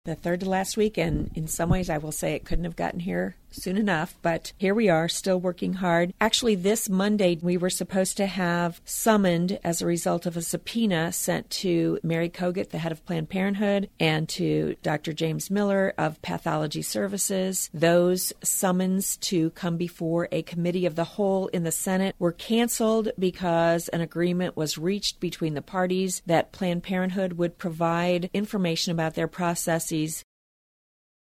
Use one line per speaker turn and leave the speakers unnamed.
The third to last week, and in some ways I will say it couldn't have gotten here soon enough, but here we are, still working hard. Actually, this Monday, we were supposed to have summoned as a result of a subpoena sent to Mary Kogut, the head of Planned Parenthood, and to Dr. James Miller of Pathology Services. Those summons to come before a committee of the whole in the Senate were canceled because an agreement was reached between the parties that Planned Parenthood would provide information about their processes